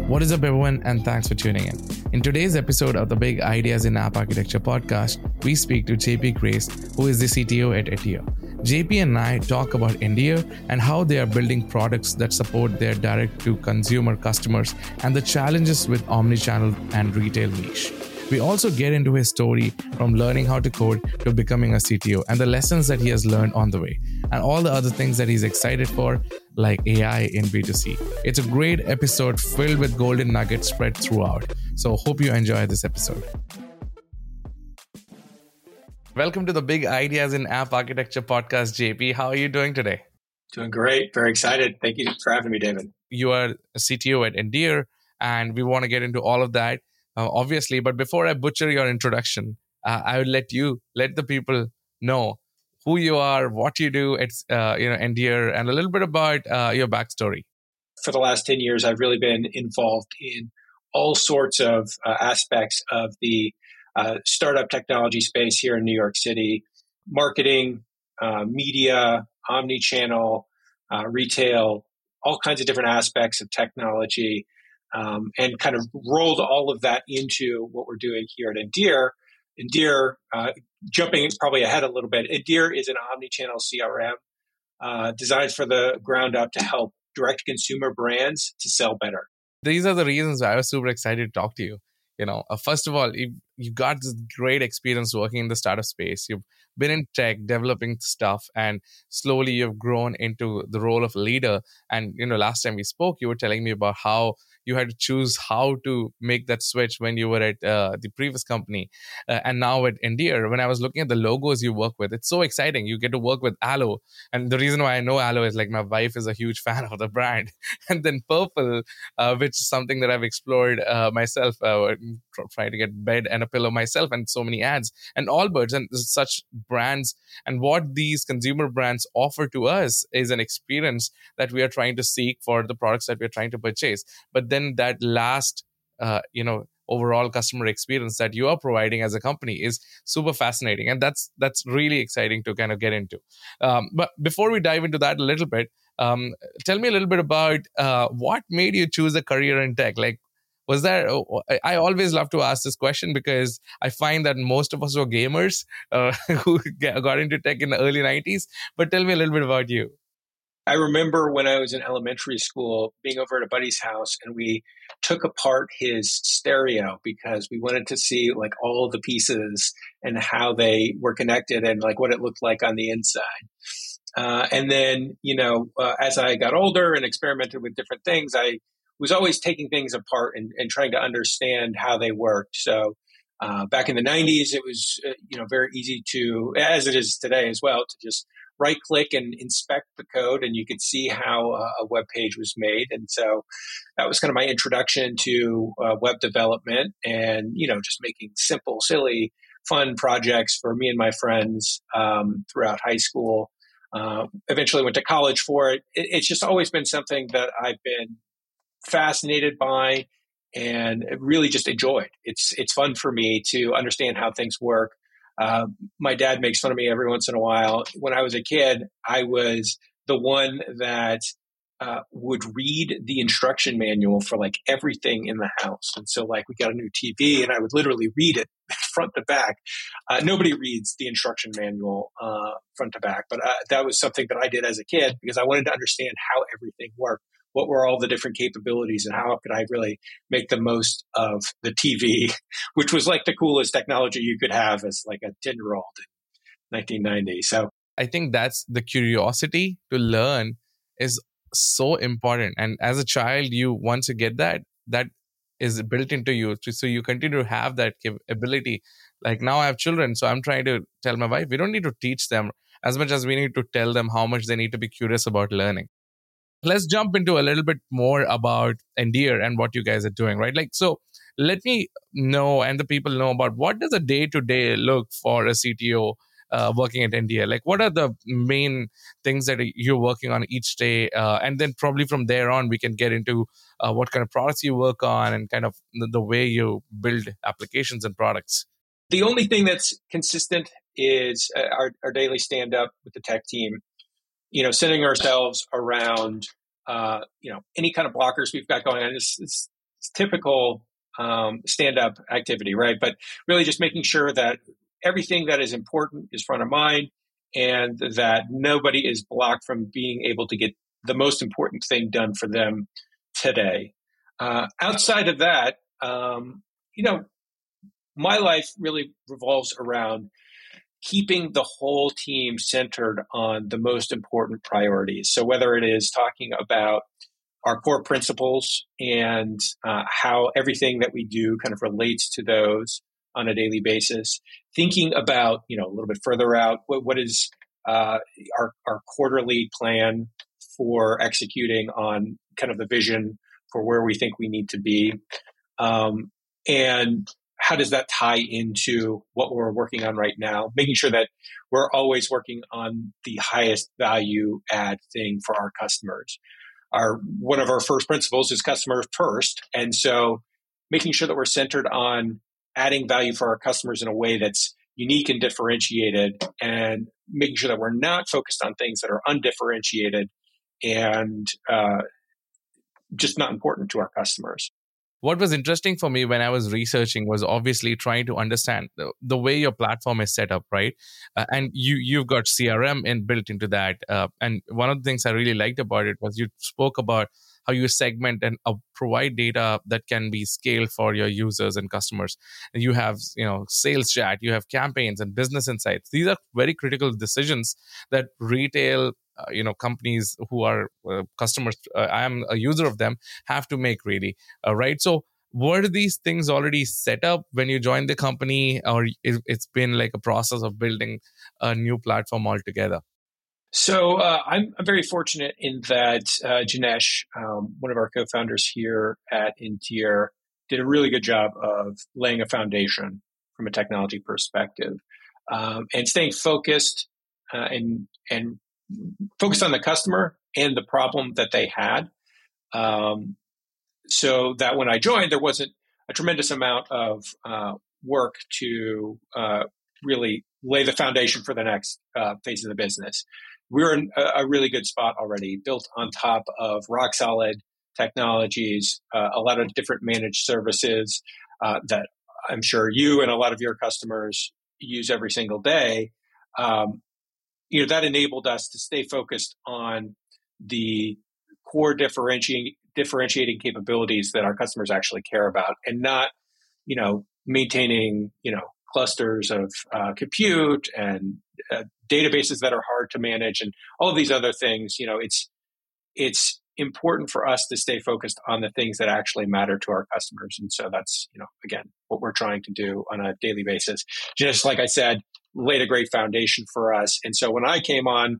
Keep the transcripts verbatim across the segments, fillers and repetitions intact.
What is up, everyone, and thanks for tuning in. In today's episode of the Big Ideas in App Architecture podcast, we speak to J P Grace, who is the C T O at Endear. J P and I talk about Endear and how they are building products that support their direct-to-consumer customers and the challenges with omnichannel and retail niche. We also get into his story from learning how to code to becoming a C T O and the lessons that he has learned on the way and all the other things that he's excited for, like A I in B two C. It's a great episode filled with golden nuggets spread throughout. So hope you enjoy this episode. Welcome to the Big Ideas in App Architecture podcast, J P. How are you doing today? Doing great. Very excited. Thank you for having me, David. You are a C T O at Endear, and we want to get into all of that. Uh, obviously, but before I butcher your introduction, uh, I would let you let the people know who you are, what you do at uh, you know Endear, and a little bit about uh, your backstory. For the last ten years, I've really been involved in all sorts of uh, aspects of the uh, startup technology space here in New York City: marketing, uh, media, omnichannel, uh, retail, all kinds of different aspects of technology. Um, and kind of rolled all of that into what we're doing here at Endear. Endear, uh, jumping probably ahead a little bit, Endear is an omnichannel C R M uh, designed for the ground up to help direct-to-consumer brands to sell better. These are the reasons why I was super excited to talk to you. You know, uh, first of all, you you got this great experience working in the startup space. You've been in tech, developing stuff, and slowly you've grown into the role of leader. And, you know, last time we spoke, you were telling me about how you had to choose how to make that switch when you were at uh, the previous company. Uh, and now at Endear, when I was looking at the logos you work with, it's so exciting. You get to work with Aloe. And the reason why I know Aloe is like my wife is a huge fan of the brand. And then Purple, uh, which is something that I've explored uh, myself, uh, trying to get bed and a pillow myself, and so many ads, and Allbirds, and such brands. And what these consumer brands offer to us is an experience that we are trying to seek for the products that we're trying to purchase. But then that last, uh, you know, overall customer experience that you are providing as a company is super fascinating. And that's that's really exciting to kind of get into. Um, but before we dive into that a little bit, um, tell me a little bit about uh, what made you choose a career in tech? Like, was there, I always love to ask this question because I find that most of us were gamers uh, who got into tech in the early nineties. But tell me a little bit about you. I remember when I was in elementary school being over at a buddy's house, and we took apart his stereo because we wanted to see like all the pieces and how they were connected and like what it looked like on the inside. Uh, and then, you know, uh, as I got older and experimented with different things, I was always taking things apart and, and trying to understand how they worked. So uh, back in the nineties, it was, uh, you know, very easy to, as it is today as well, to just right click and inspect the code, and you could see how uh, a web page was made. And so that was kind of my introduction to uh, web development and, you know, just making simple, silly, fun projects for me and my friends um, throughout high school. Uh, eventually went to college for it. it. It's just always been something that I've been fascinated by and really just enjoyed. It's it's fun for me to understand how things work. Uh, my dad makes fun of me every once in a while. When I was a kid, I was the one that uh, would read the instruction manual for like everything in the house. And so like we got a new T V and I would literally read it front to back. Uh, nobody reads the instruction manual uh, front to back, but uh, that was something that I did as a kid because I wanted to understand how everything worked. What were all the different capabilities and how could I really make the most of the T V, which was like the coolest technology you could have as like a ten-year-old in nineteen ninety. So I think that's the curiosity to learn is so important. And as a child, you once you get that, that is built into you. So you continue to have that ability. Like now I have children, so I'm trying to tell my wife, we don't need to teach them as much as we need to tell them how much they need to be curious about learning. Let's jump into a little bit more about Endear and what you guys are doing, right? Like, so let me know and the people know about what does a day-to-day look for a C T O uh, working at Endear? Like, what are the main things that you're working on each day? Uh, and then probably from there on, we can get into uh, what kind of products you work on and kind of the, the way you build applications and products. The only thing that's consistent is uh, our, our daily stand-up with the tech team. You know, centering ourselves around, uh, you know, any kind of blockers we've got going on. It's, it's typical um, stand-up activity, right? But really just making sure that everything that is important is front of mind and that nobody is blocked from being able to get the most important thing done for them today. Uh, outside of that, um, you know, my life really revolves around keeping the whole team centered on the most important priorities. So whether it is talking about our core principles and uh, how everything that we do kind of relates to those on a daily basis, thinking about, you know, a little bit further out, what, what is uh, our, our quarterly plan for executing on kind of the vision for where we think we need to be. Um, and how does that tie into what we're working on right now? Making sure that we're always working on the highest value add thing for our customers. Our one of our first principles is customer first. And so making sure that we're centered on adding value for our customers in a way that's unique and differentiated, and making sure that we're not focused on things that are undifferentiated and uh, just not important to our customers. What was interesting for me when I was researching was obviously trying to understand the, the way your platform is set up, right? Uh, and you you've got C R M in, built into that. Uh, and one of the things I really liked about it was you spoke about how you segment and uh, provide data that can be scaled for your users and customers. And you have, you know, sales chat, you have campaigns and business insights. These are very critical decisions that retail Uh, you know companies who are uh, customers, uh, I am a user of them, have to make really, uh, right? So were these things already set up when you joined the company, or it, it's been like a process of building a new platform altogether? So uh, I'm, I'm very fortunate in that uh, Janesh, um, one of our co-founders here at Intier, did a really good job of laying a foundation from a technology perspective, um, and staying focused uh, and and focused on the customer and the problem that they had. Um, so that when I joined, there wasn't a tremendous amount of uh, work to uh, really lay the foundation for the next uh, phase of the business. We were in a, a really good spot already, built on top of rock solid technologies, uh, a lot of different managed services uh, that I'm sure you and a lot of your customers use every single day. Um, you know, that enabled us to stay focused on the core differentiating differentiating capabilities that our customers actually care about, and not, you know, maintaining, you know, clusters of uh, compute and uh, databases that are hard to manage and all of these other things. You know, it's it's important for us to stay focused on the things that actually matter to our customers. And so that's, you know, again, what we're trying to do on a daily basis. Just like I said, laid a great foundation for us. And so when I came on,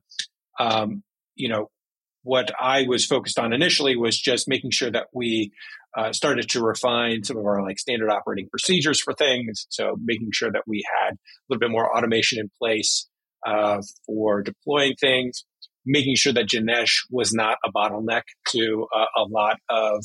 um, you know, what I was focused on initially was just making sure that we uh, started to refine some of our like standard operating procedures for things. So making sure that we had a little bit more automation in place uh, for deploying things, making sure that Janesh was not a bottleneck to uh, a lot of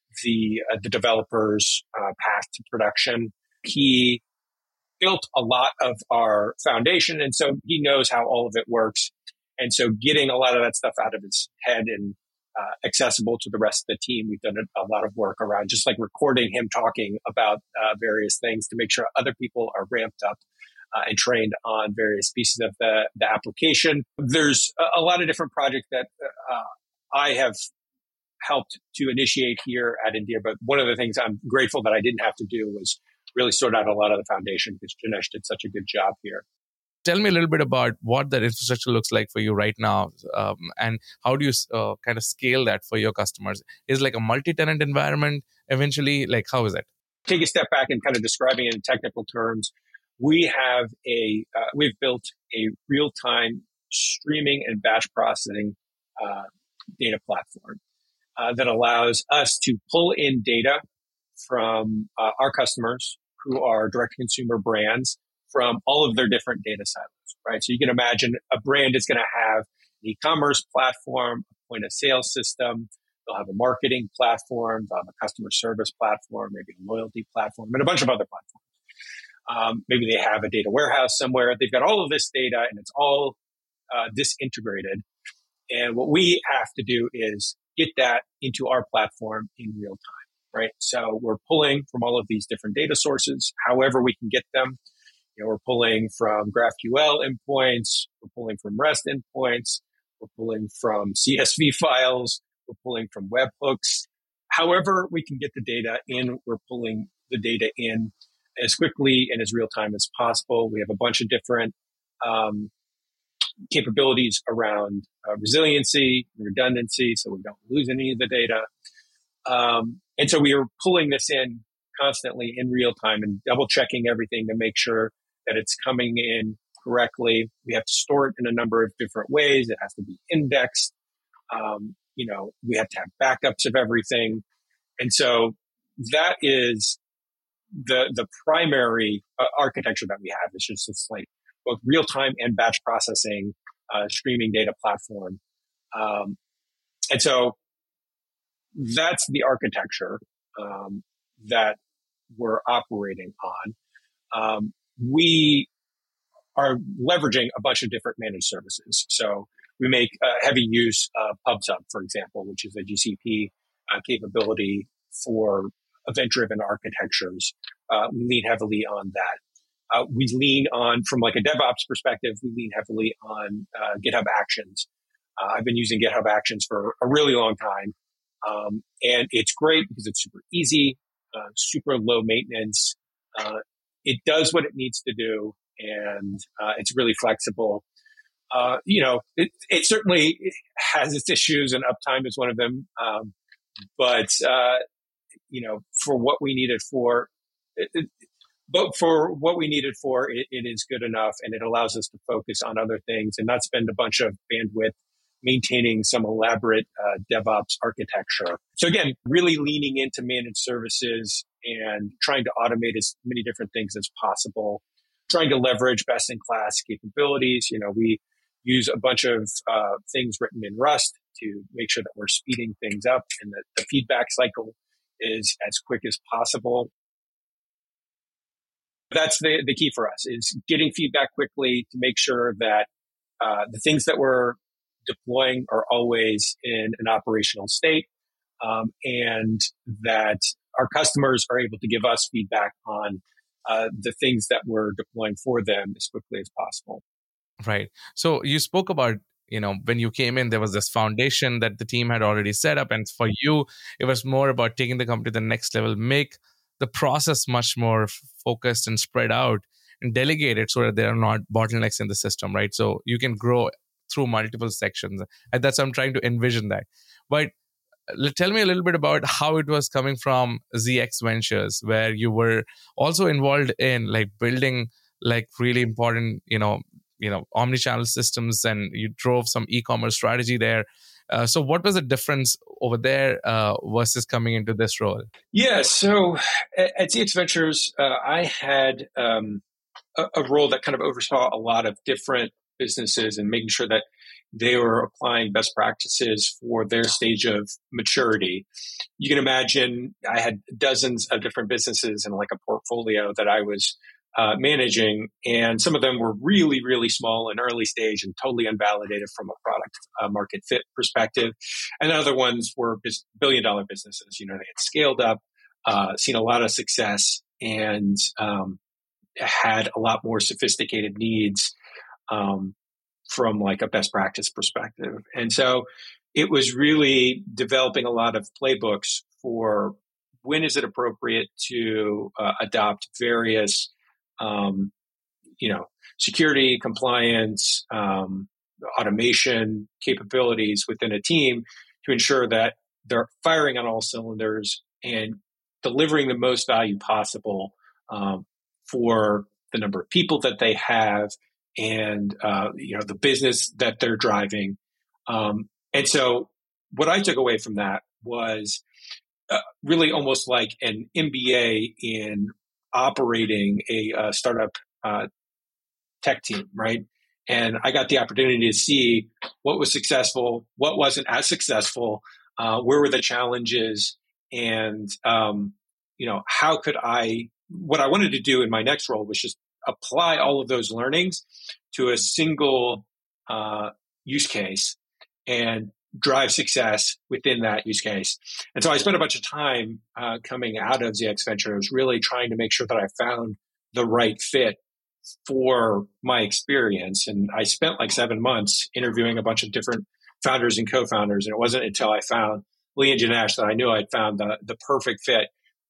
the uh, the developers' uh, path to production. He built a lot of our foundation, and so he knows how all of it works. And so getting a lot of that stuff out of his head and uh, accessible to the rest of the team, we've done a, a lot of work around just like recording him talking about uh, various things to make sure other people are ramped up uh, and trained on various pieces of the, the application. There's a, a lot of different projects that uh, I have helped to initiate here at Intier, but one of the things I'm grateful that I didn't have to do was really sort out a lot of the foundation, because Janesh did such a good job here. Tell me a little bit about what that infrastructure looks like for you right now, um, and how do you uh, kind of scale that for your customers? Is it like a multi-tenant environment eventually? Like, how is it? Take a step back and kind of describing it in technical terms. We have a uh, we've built a real-time streaming and batch processing uh, data platform uh, that allows us to pull in data from uh, our customers, who are direct consumer brands, from all of their different data silos, right? So you can imagine a brand is going to have an e-commerce platform, a point of sale system. They'll have a marketing platform. They'll have a customer service platform, maybe a loyalty platform, and a bunch of other platforms. Um, maybe they have a data warehouse somewhere. They've got all of this data, and it's all uh, disintegrated. And what we have to do is get that into our platform in real time. right? So we're pulling from all of these different data sources, however we can get them. You know, we're pulling from GraphQL endpoints, we're pulling from REST endpoints, we're pulling from C S V files, we're pulling from webhooks. However we can get the data in, we're pulling the data in as quickly and as real time as possible. We have a bunch of different um, capabilities around uh, resiliency, redundancy, so we don't lose any of the data. Um, and so we are pulling this in constantly in real time and double checking everything to make sure that it's coming in correctly. We have to store it in a number of different ways. It has to be indexed. Um, you know, we have to have backups of everything. And so that is the the primary uh, architecture that we have. It's just this like both real time and batch processing uh, streaming data platform. Um, and so that's the architecture um, that we're operating on. Um, we are leveraging a bunch of different managed services. So we make uh, heavy use of PubSub, for example, which is a G C P uh, capability for event-driven architectures. Uh, we lean heavily on that. Uh, we lean on, from like a DevOps perspective, we lean heavily on uh, GitHub Actions. Uh, I've been using GitHub Actions for a really long time. Um, and it's great because it's super easy, uh, super low maintenance. Uh, it does what it needs to do, and uh, it's really flexible. Uh, you know, it, it certainly has its issues, and uptime is one of them. Um, but, uh, you know, for what we need it for, it, it, but for what we need it for, it, it is good enough, and it allows us to focus on other things and not spend a bunch of bandwidth maintaining some elaborate uh, DevOps architecture. So again, really leaning into managed services and trying to automate as many different things as possible, trying to leverage best-in-class capabilities. You know, we use a bunch of uh, things written in Rust to make sure that we're speeding things up and that the feedback cycle is as quick as possible. That's the, the key for us, is getting feedback quickly to make sure that uh, the things that we're deploying are always in an operational state, um, and that our customers are able to give us feedback on uh, the things that we're deploying for them as quickly as possible. Right. So you spoke about, you know, when you came in, there was this foundation that the team had already set up. And for you, it was more about taking the company to the next level, make the process much more focused and spread out, and delegate it so that there are not bottlenecks in the system, right? So you can grow through multiple sections. And that's how I'm trying to envision that. But tell me a little bit about how it was coming from Z X Ventures, where you were also involved in like building like really important, you know, you know, omnichannel systems, and you drove some e-commerce strategy there. Uh, so what was the difference over there uh, versus coming into this role? Yeah, so at, at Z X Ventures, uh, I had um, a, a role that kind of oversaw a lot of different businesses and making sure that they were applying best practices for their stage of maturity. You can imagine I had dozens of different businesses and like a portfolio that I was uh, managing, and some of them were really, really small and early stage and totally unvalidated from a product uh, market fit perspective. And other ones were bis- billion dollar businesses. You know, they had scaled up, uh, seen a lot of success, and um, had a lot more sophisticated needs um, from like a best practice perspective. And so it was really developing a lot of playbooks for when is it appropriate to uh, adopt various, um, you know, security, compliance, um, automation capabilities within a team to ensure that they're firing on all cylinders and delivering the most value possible um, for the number of people that they have and uh, you know the business that they're driving. Um, and so what I took away from that was uh, really almost like an M B A in operating a uh, startup uh, tech team, right? And I got the opportunity to see what was successful, what wasn't as successful, uh, where were the challenges, and um, you know, how could I? What I wanted to do in my next role was just apply all of those learnings to a single uh, use case and drive success within that use case. And so I spent a bunch of time uh, coming out of Z X Ventures really trying to make sure that I found the right fit for my experience. And I spent like seven months interviewing a bunch of different founders and co-founders. And it wasn't until I found Lee and Janesh that I knew I'd found the, the perfect fit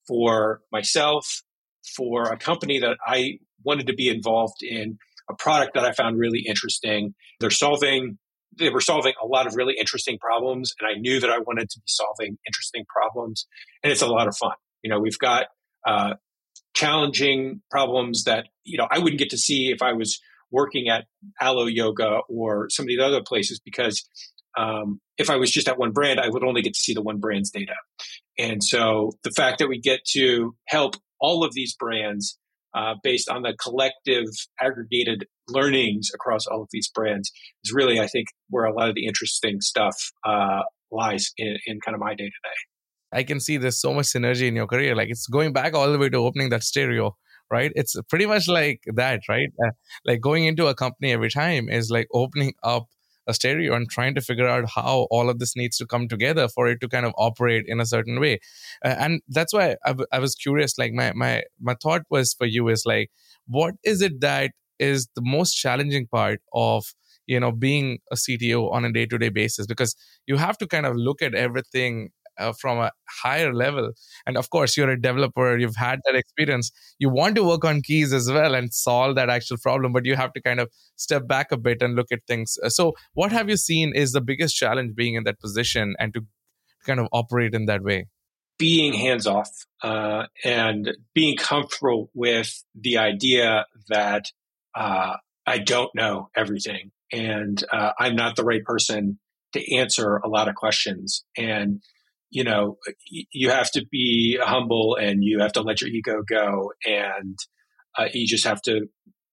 for myself, for a company that I wanted to be involved in, a product that I found really interesting. They're solving, they were solving a lot of really interesting problems. And I knew that I wanted to be solving interesting problems. And it's a lot of fun. You know, we've got uh, challenging problems that, you know, I wouldn't get to see if I was working at Alo Yoga or some of these other places, because um, if I was just at one brand, I would only get to see the one brand's data. And so the fact that we get to help all of these brands uh, based on the collective aggregated learnings across all of these brands is really, I think, where a lot of the interesting stuff uh, lies in, in kind of my day to day. I can see there's so much synergy in your career. Like it's going back all the way to opening that stereo, right? It's pretty much like that, right? Uh, like going into a company every time is like opening up a stereo and trying to figure out how all of this needs to come together for it to kind of operate in a certain way. Uh, and that's why I, w- I was curious, like my, my, my thought was for you is like, what is it that is the most challenging part of, you know, being a C T O on a day-to-day basis? Because you have to kind of look at everything Uh, from a higher level. And of course, you're a developer, you've had that experience. You want to work on keys as well and solve that actual problem, but you have to kind of step back a bit and look at things. Uh, So what have you seen is the biggest challenge being in that position and to kind of operate in that way? Being hands off uh, and being comfortable with the idea that uh, I don't know everything and uh, I'm not the right person to answer a lot of questions. And you know, you have to be humble and you have to let your ego go. And uh, you just have to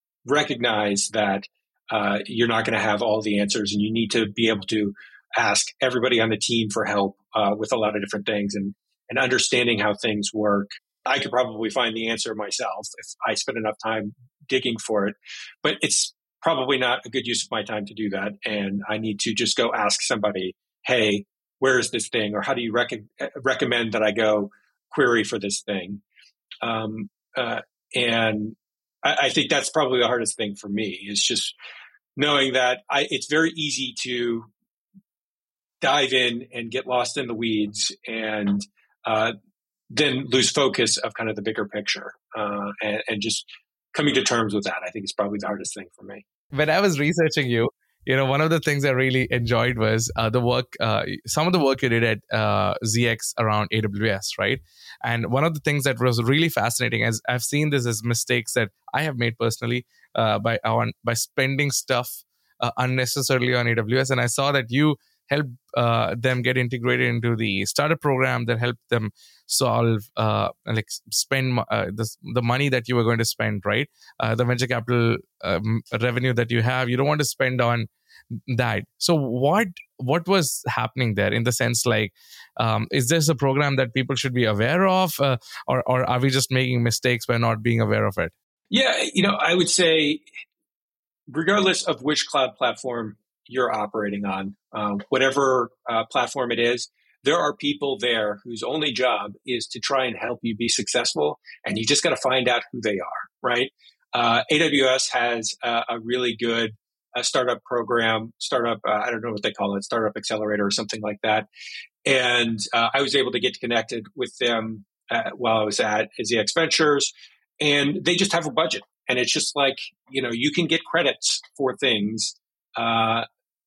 recognize that uh, you're not going to have all the answers and you need to be able to ask everybody on the team for help uh, with a lot of different things and, and understanding how things work. I could probably find the answer myself if I spend enough time digging for it, but it's probably not a good use of my time to do that. And I need to just go ask somebody, hey, where is this thing? Or how do you rec- recommend that I go query for this thing? Um, uh, and I, I think that's probably the hardest thing for me is just knowing that I, it's very easy to dive in and get lost in the weeds and uh, then lose focus of kind of the bigger picture uh, and, and just coming to terms with that. I think is probably the hardest thing for me. When I was researching you, you know, one of the things I really enjoyed was uh, the work, uh, some of the work you did at uh, Z X around A W S, right? And one of the things that was really fascinating is I've seen this as mistakes that I have made personally uh, by on by spending stuff uh, unnecessarily on A W S, and I saw that you helped uh, them get integrated into the startup program that helped them solve uh, like spend uh, the the money that you were going to spend, right? Uh, the venture capital um, revenue that you have, you don't want to spend on that. So what what was happening there in the sense like, um, is this a program that people should be aware of, uh, or or are we just making mistakes by not being aware of it? Yeah, you know, I would say, regardless of which cloud platform you're operating on, uh, whatever uh, platform it is, there are people there whose only job is to try and help you be successful, and you just got to find out who they are, right? Uh, A W S has a, a really good uh, startup program, startup, uh, I don't know what they call it, startup accelerator or something like that. And uh, I was able to get connected with them uh, while I was at Z X Ventures, and they just have a budget. And it's just like, you know, you can get credits for things uh,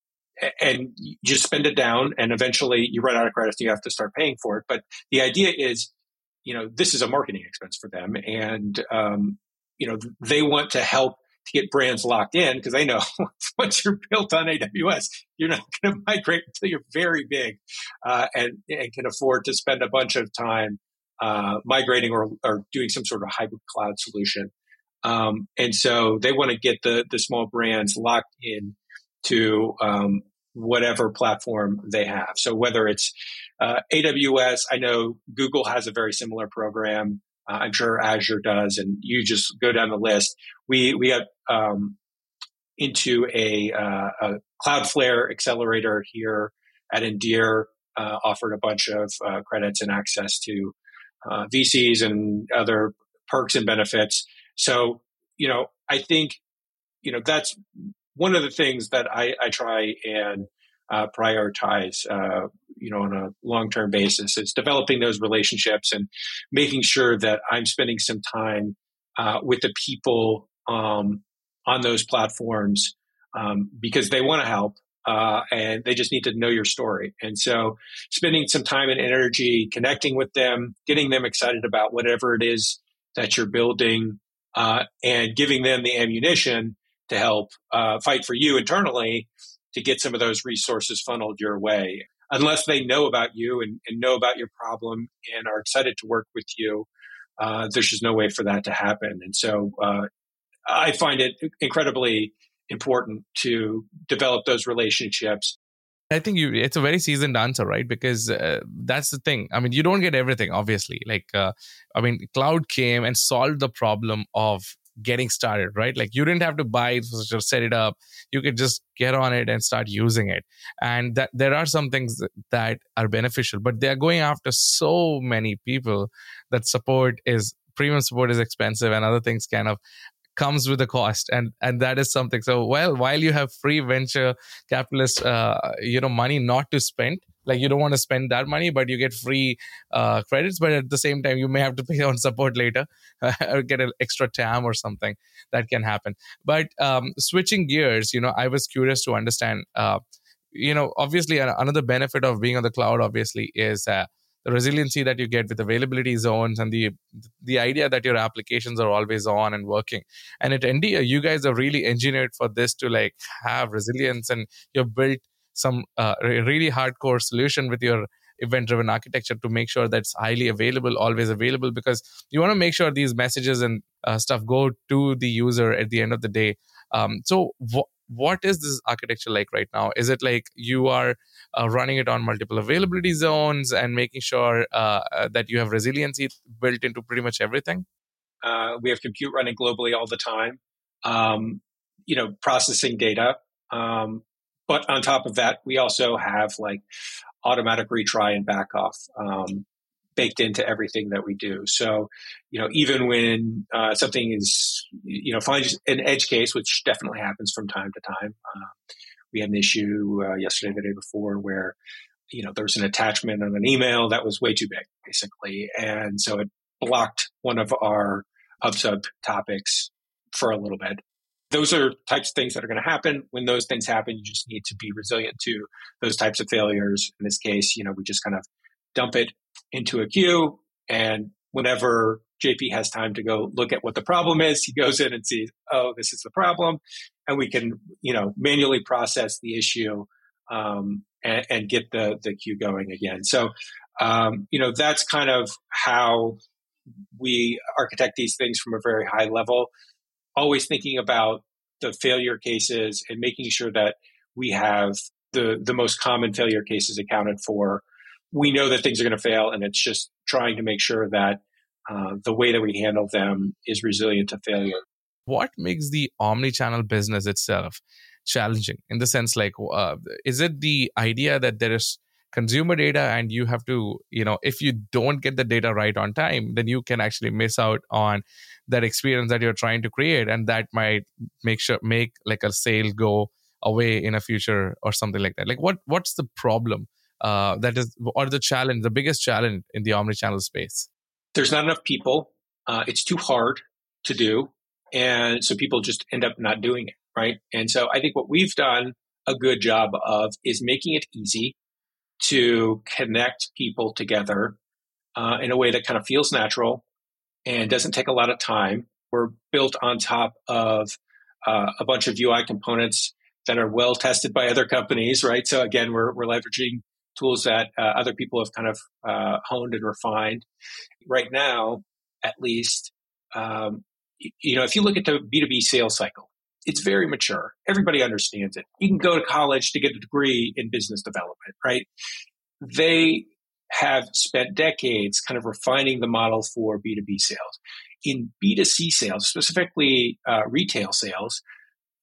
and you just spend it down, and eventually you run out of credits and you have to start paying for it. But the idea is, you know, this is a marketing expense for them. And, um, you know, they want to help to get brands locked in because they know once you're built on A W S, you're not going to migrate until you're very big uh, and, and can afford to spend a bunch of time uh, migrating or, or doing some sort of hybrid cloud solution. Um, and so they want to get the, the small brands locked in to um, whatever platform they have. So whether it's uh, A W S, I know Google has a very similar program. Uh, I'm sure Azure does, and you just go down the list. We we got um, into a, uh, a Cloudflare accelerator here at Endear uh, offered a bunch of uh, credits and access to uh, V Cs and other perks and benefits. So, you know, I think, you know, that's one of the things that I, I try and uh, prioritize, uh, you know, on a long-term basis is developing those relationships and making sure that I'm spending some time uh, with the people um, on those platforms um, because they want to help uh, and they just need to know your story. And so spending some time and energy connecting with them, getting them excited about whatever it is that you're building uh, and giving them the ammunition to help uh, fight for you internally to get some of those resources funneled your way. Unless they know about you and, and know about your problem and are excited to work with you, uh, there's just no way for that to happen. And so uh, I find it incredibly important to develop those relationships. I think you it's a very seasoned answer, right? Because uh, that's the thing. I mean, you don't get everything, obviously. Like, uh, I mean, cloud came and solved the problem of getting started, right? Like you didn't have to buy it or set it up. You could just get on it and start using it. And that there are some things that are beneficial, but they're going after so many people that support is premium support is expensive and other things kind of comes with a cost, and and that is something. So well, while you have free venture capitalist uh, you know money not to spend, like you don't want to spend that money but you get free uh, credits, but at the same time you may have to pay on support later or get an extra T A M or something that can happen. But um, switching gears, you know I was curious to understand uh, you know obviously another benefit of being on the cloud obviously is uh, the resiliency that you get with availability zones and the the idea that your applications are always on and working. And at Endear, you guys are really engineered for this to like have resilience, and you've built some uh, really hardcore solution with your event-driven architecture to make sure that's highly available, always available, because you want to make sure these messages and uh, stuff go to the user at the end of the day. Um, so wh- what is this architecture like right now? Is it like you are uh, running it on multiple availability zones and making sure uh, that you have resiliency built into pretty much everything? Uh, we have compute running globally all the time, um, you know, processing data. Um, but on top of that, we also have like automatic retry and back off um, baked into everything that we do. So, you know, even when uh, something is, you know, finds an edge case, which definitely happens from time to time. Uh, we had an issue uh, yesterday, the day before, where, you know, there was an attachment on an email that was way too big, basically. And so it blocked one of our PubSub topics for a little bit. Those are types of things that are going to happen. When those things happen, you just need to be resilient to those types of failures. In this case, you know, we just kind of dump it into a queue, and whenever J P has time to go look at what the problem is, he goes in and sees, oh, this is the problem, and we can, you know, manually process the issue um, and, and get the the queue going again. So, um, you know, that's kind of how we architect these things from a very high level. Always thinking about the failure cases and making sure that we have the, the most common failure cases accounted for. We know that things are going to fail, and it's just trying to make sure that uh, the way that we handle them is resilient to failure. What makes the omnichannel business itself challenging? In the sense, like, uh, is it the idea that there is consumer data and you have to, you know, if you don't get the data right on time, then you can actually miss out on that experience that you're trying to create, and that might make sure make like a sale go away in a future or something like that. Like, what what's the problem uh, that is, or the challenge, the biggest challenge in the omnichannel space? There's not enough people. Uh, it's too hard to do, and so people just end up not doing it, right? And so I think what we've done a good job of is making it easy to connect people together uh, in a way that kind of feels natural and doesn't take a lot of time. We're built on top of uh, a bunch of U I components that are well tested by other companies, right? So again, we're we're leveraging tools that uh, other people have kind of uh, honed and refined. Right now, at least, um, you know, if you look at the B two B sales cycle, it's very mature. Everybody understands it. You can go to college to get a degree in business development, right? They have spent decades kind of refining the model for B two B sales. In B two C sales, specifically uh, retail sales,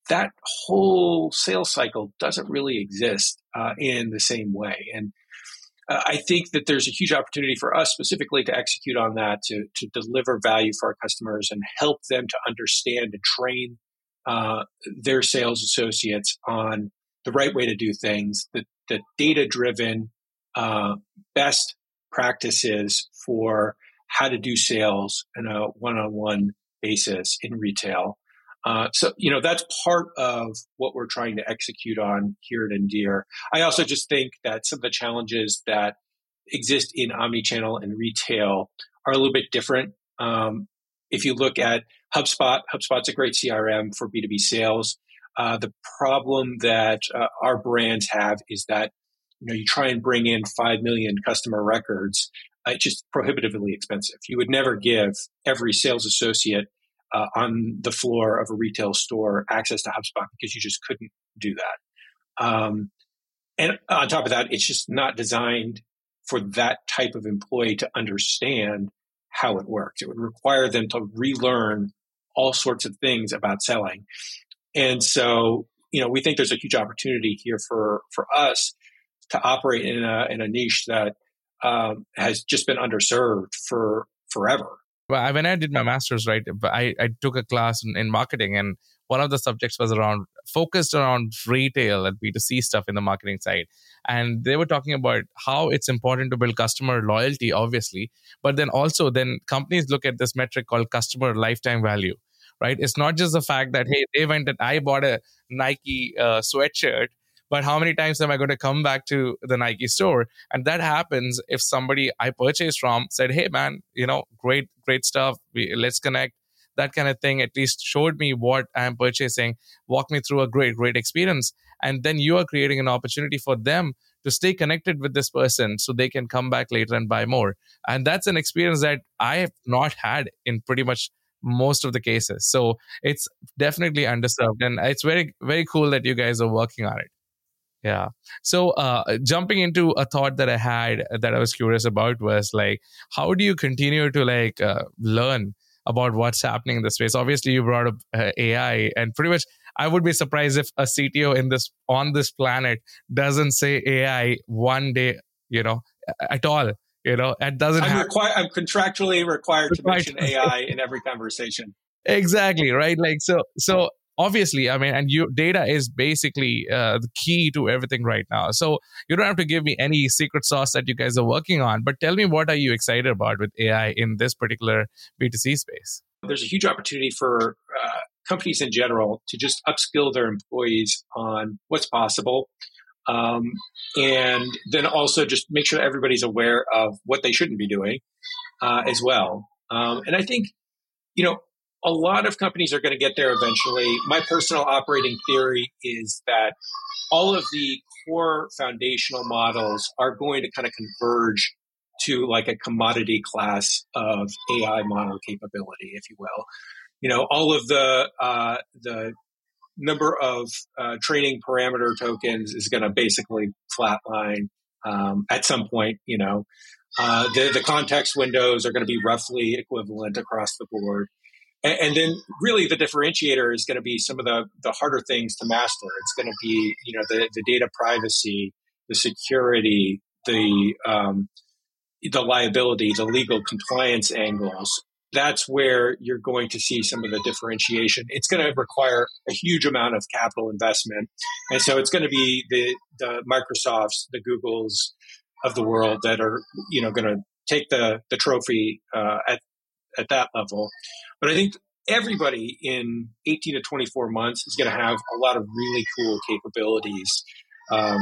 that whole sales cycle doesn't really exist uh, in the same way. And uh, I think that there's a huge opportunity for us specifically to execute on that, to, to deliver value for our customers and help them to understand and train uh, their sales associates on the right way to do things, the, the data-driven uh, best practices for how to do sales on a one-on-one basis in retail. Uh, so, you know, that's part of what we're trying to execute on here at Endear. I also just think that some of the challenges that exist in omnichannel and retail are a little bit different. Um, if you look at HubSpot, HubSpot's a great C R M for B two B sales. Uh, the problem that uh, our brands have is that, you know, you try and bring in five million customer records. Uh, it's just prohibitively expensive. You would never give every sales associate uh, on the floor of a retail store access to HubSpot because you just couldn't do that. Um, and on top of that, it's just not designed for that type of employee to understand how it works. It would require them to relearn all sorts of things about selling. And so, you know, we think there's a huge opportunity here for, for us to operate in a, in a niche that um, has just been underserved for forever. Well, when I did my master's, right, I, I took a class in, in marketing, and one of the subjects was around focused around retail and B two C stuff in the marketing side. And they were talking about how it's important to build customer loyalty, obviously, but then also then companies look at this metric called customer lifetime value, right? It's not just the fact that, hey, they went and I bought a Nike uh, sweatshirt, but how many times am I going to come back to the Nike store? And that happens if somebody I purchased from said, hey, man, you know, great, great stuff. We, let's connect. That kind of thing at least showed me what I'm purchasing, walk me through a great, great experience. And then you are creating an opportunity for them to stay connected with this person so they can come back later and buy more. And that's an experience that I have not had in pretty much most of the cases. So it's definitely underserved. And it's very, very cool that you guys are working on it. Yeah. So uh, jumping into a thought that I had that I was curious about was like, how do you continue to like uh, learn about what's happening in the space? Obviously, you brought up uh, A I, and pretty much I would be surprised if a C T O in this on this planet doesn't say A I one day, you know, at all. You know, it doesn't I'm, happen. requi- I'm contractually required to mention A I in every conversation. Exactly, right? Like, so, so obviously, I mean, and you, data is basically uh, the key to everything right now. So you don't have to give me any secret sauce that you guys are working on, but tell me, what are you excited about with A I in this particular B two C space? There's a huge opportunity for uh, companies in general to just upskill their employees on what's possible. Um, and then also just make sure everybody's aware of what they shouldn't be doing uh, as well. Um, and I think, you know, a lot of companies are going to get there eventually. My personal operating theory is that all of the core foundational models are going to kind of converge to like a commodity class of A I model capability, if you will. You know, all of the uh, the number of uh, training parameter tokens is going to basically flatline um, at some point. You know, uh, the the context windows are going to be roughly equivalent across the board. And then really the differentiator is going to be some of the, the harder things to master. It's going to be, you know, the, the data privacy, the security, the, um, the liability, the legal compliance angles. That's where you're going to see some of the differentiation. It's going to require a huge amount of capital investment. And so it's going to be the, the Microsofts, the Googles of the world that are, you know, going to take the, the trophy uh, at at that level. But I think everybody in eighteen to twenty-four months is going to have a lot of really cool capabilities um,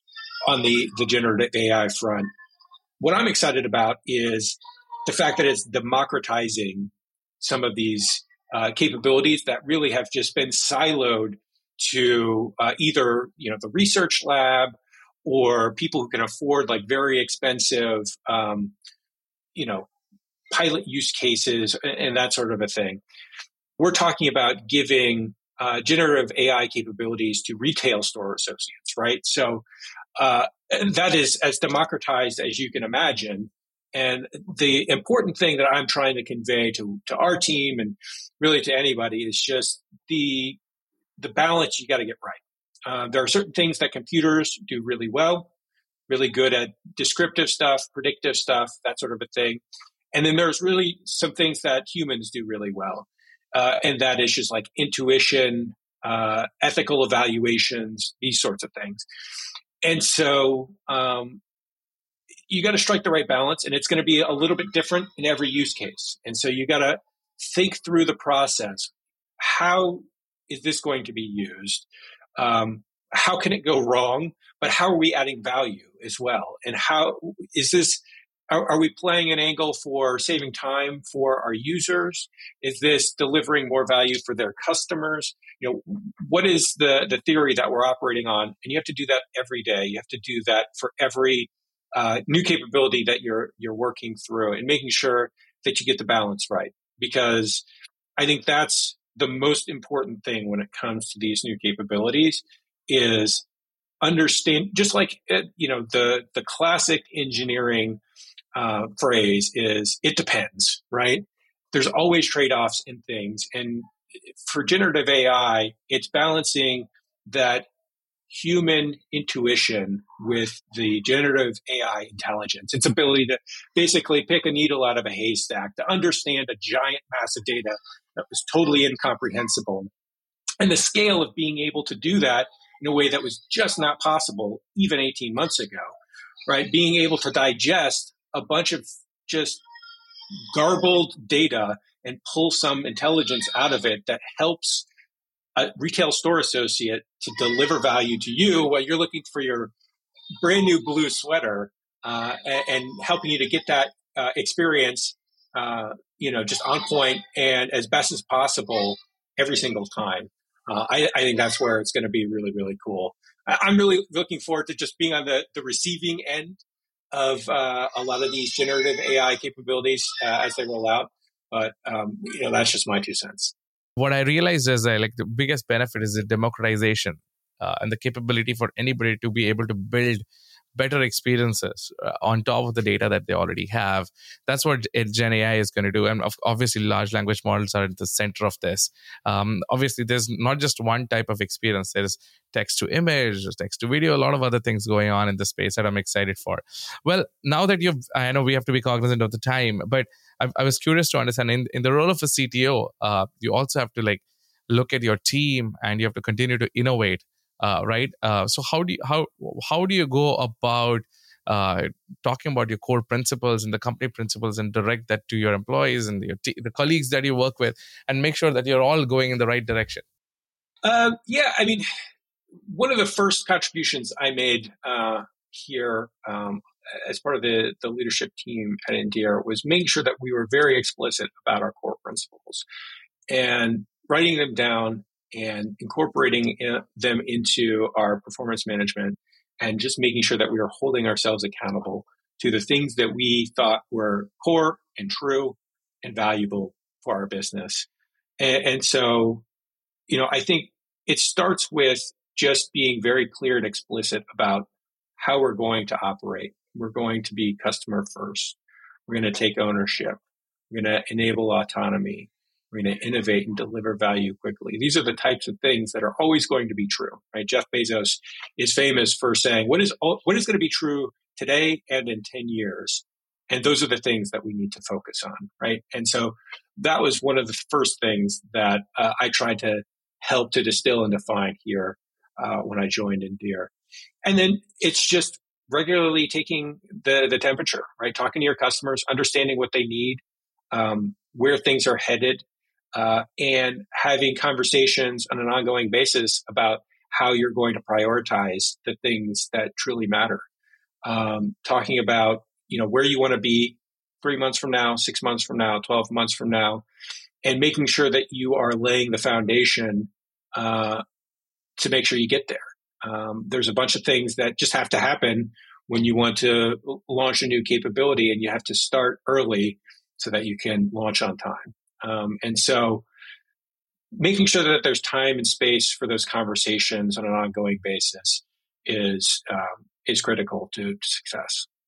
on the, the generative A I front. What I'm excited about is the fact that it's democratizing some of these uh, capabilities that really have just been siloed to uh, either, you know, the research lab or people who can afford like very expensive, um, you know, pilot use cases and that sort of a thing. We're talking about giving uh, generative A I capabilities to retail store associates, right? So uh, that is as democratized as you can imagine. And the important thing that I'm trying to convey to, to our team and really to anybody is just the the balance you got to get right. Uh, there are certain things that computers do really well, really good at descriptive stuff, predictive stuff, that sort of a thing. And then there's really some things that humans do really well. Uh, and that is just like intuition, uh, ethical evaluations, these sorts of things. And so um, you got to strike the right balance, and it's going to be a little bit different in every use case. And so you got to think through the process. How is this going to be used? Um, how can it go wrong? But how are we adding value as well? And how is this, are, are we playing an angle for saving time for our users? Is this delivering more value for their customers? You know, what is the, the theory that we're operating on? And you have to do that every day. You have to do that for every uh, new capability that you're, you're working through, and making sure that you get the balance right. Because I think that's the most important thing when it comes to these new capabilities is understand, just like, you know, the, the classic engineering uh, phrase is, it depends, right? There's always trade-offs in things. And for generative A I, it's balancing that human intuition with the generative A I intelligence, its ability to basically pick a needle out of a haystack, to understand a giant mass of data that was totally incomprehensible. And the scale of being able to do that in a way that was just not possible even eighteen months ago, right? Being able to digest a bunch of just garbled data and pull some intelligence out of it that helps a retail store associate to deliver value to you while you're looking for your brand new blue sweater, uh, and, and helping you to get that uh, experience, uh, you know, just on point and as best as possible every single time. Uh, I, I think that's where it's going to be really, really cool. I, I'm really looking forward to just being on the, the receiving end of uh, a lot of these generative A I capabilities uh, as they roll out. But, um, you know, that's just my two cents. What I realized is uh, like the biggest benefit is the democratization uh, and the capability for anybody to be able to build better experiences uh, on top of the data that they already have. That's what Gen A I is going to do. And obviously, large language models are at the center of this. Um, obviously, there's not just one type of experience. There's text to image, there's text to video, a lot of other things going on in the space that I'm excited for. Well, now that you've, I know we have to be cognizant of the time, but I, I was curious to understand in, in the role of a C T O, uh, you also have to like look at your team and you have to continue to innovate. Uh, right. Uh, so how do you how how do you go about uh, talking about your core principles and the company principles and direct that to your employees and your t- the colleagues that you work with, and make sure that you're all going in the right direction? Uh, yeah, I mean, one of the first contributions I made uh, here um, as part of the the leadership team at Endear was making sure that we were very explicit about our core principles and writing them down and incorporating them into our performance management, and just making sure that we are holding ourselves accountable to the things that we thought were core and true and valuable for our business. And, and so, you know, I think it starts with just being very clear and explicit about how we're going to operate. We're going to be customer first. We're going to take ownership. We're going to enable autonomy. We're going to innovate and deliver value quickly. These are the types of things that are always going to be true, right? Jeff Bezos is famous for saying, what is what is going to be true today and in ten years? And those are the things that we need to focus on, right? And so that was one of the first things that uh, I tried to help to distill and define here uh, when I joined Endear. And then it's just regularly taking the, the temperature, right? Talking to your customers, understanding what they need, um, where things are headed, Uh, and having conversations on an ongoing basis about how you're going to prioritize the things that truly matter. Um, talking about, you know, where you want to be three months from now, six months from now, twelve months from now, and making sure that you are laying the foundation uh, to make sure you get there. Um, there's a bunch of things that just have to happen when you want to launch a new capability, and you have to start early so that you can launch on time. Um, and so making sure that there's time and space for those conversations on an ongoing basis is um, is critical to, to success.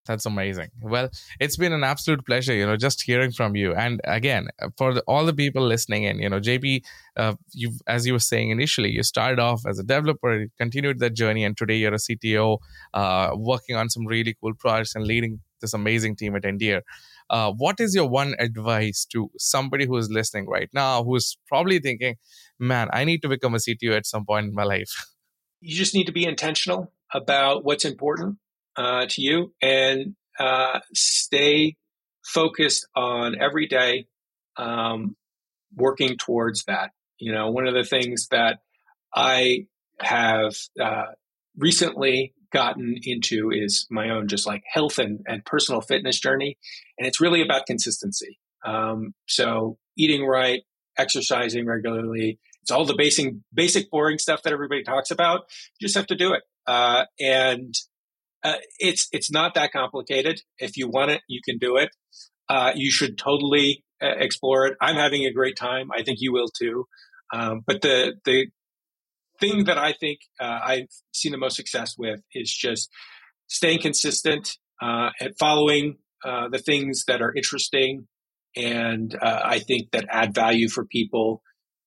That's amazing. Well, it's been an absolute pleasure, you know, just hearing from you. And again, for the, all the people listening in, you know, J P, uh, you as you were saying initially, you started off as a developer, you continued that journey, and today you're a C T O, uh, working on some really cool projects and leading this amazing team at Endear. Uh, what is your one advice to somebody who is listening right now, who is probably thinking, man, I need to become a C T O at some point in my life? You just need to be intentional about what's important uh, to you, and uh, stay focused on every day um, working towards that. You know, one of the things that I have uh, recently gotten into is my own just like health and, and personal fitness journey. And it's really about consistency. Um, so eating right, exercising regularly, it's all the basic, basic boring stuff that everybody talks about. You just have to do it. Uh, and uh, it's, it's not that complicated. If you want it, you can do it. Uh, you should totally uh, explore it. I'm having a great time. I think you will too. Um, but the, the, thing that I think uh, I've seen the most success with is just staying consistent uh, and following uh, the things that are interesting and uh, I think that add value for people,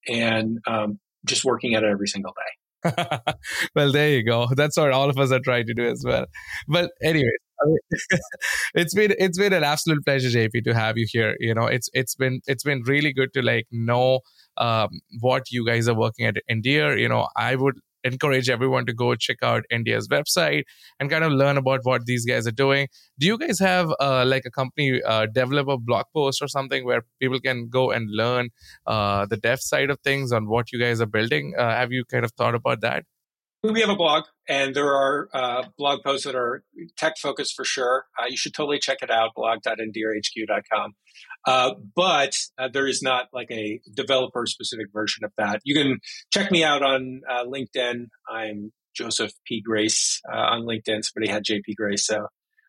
and um, just working at it every single day. Well, there you go. That's what all of us are trying to do as well. But anyway, I mean, it's been it's been an absolute pleasure, J P, to have you here. You know, it's it's been it's been really good to like know um, what you guys are working at Endear. You know, I would encourage everyone to go check out Endear's website and kind of learn about what these guys are doing. Do you guys have uh, like a company uh, developer blog post or something where people can go and learn uh, the dev side of things on what you guys are building? Uh, have you kind of thought about that? We have a blog, and there are uh, blog posts that are tech focused for sure. Uh, you should totally check it out, blog dot endear h q dot com. Uh, but uh, there is not like a developer specific version of that. You can check me out on uh, LinkedIn. I'm Joseph P. Grace uh, on LinkedIn. Somebody had J P Grace, so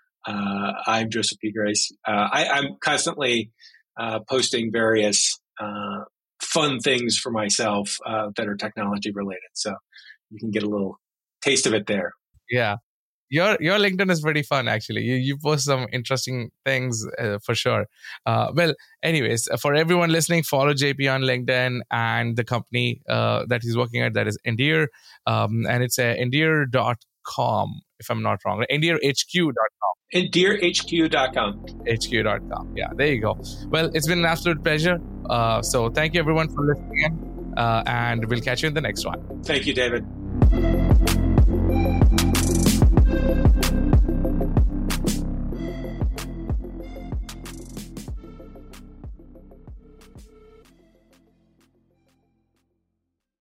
uh, I'm Joseph P. Grace. Uh, I, I'm constantly uh, posting various uh, fun things for myself uh, that are technology related. So you can get a little taste of it there. Yeah. Your your LinkedIn is pretty fun, actually. You you post some interesting things uh, for sure. Uh, well, anyways, for everyone listening, follow J P on LinkedIn and the company uh, that he's working at, that is Endear. Um, and it's uh, endear dot com, if I'm not wrong. endear h q dot com. endear h q dot com. h q dot com. Yeah, there you go. Well, it's been an absolute pleasure. Uh, so thank you, everyone, for listening in. Uh, and we'll catch you in the next one. Thank you, David.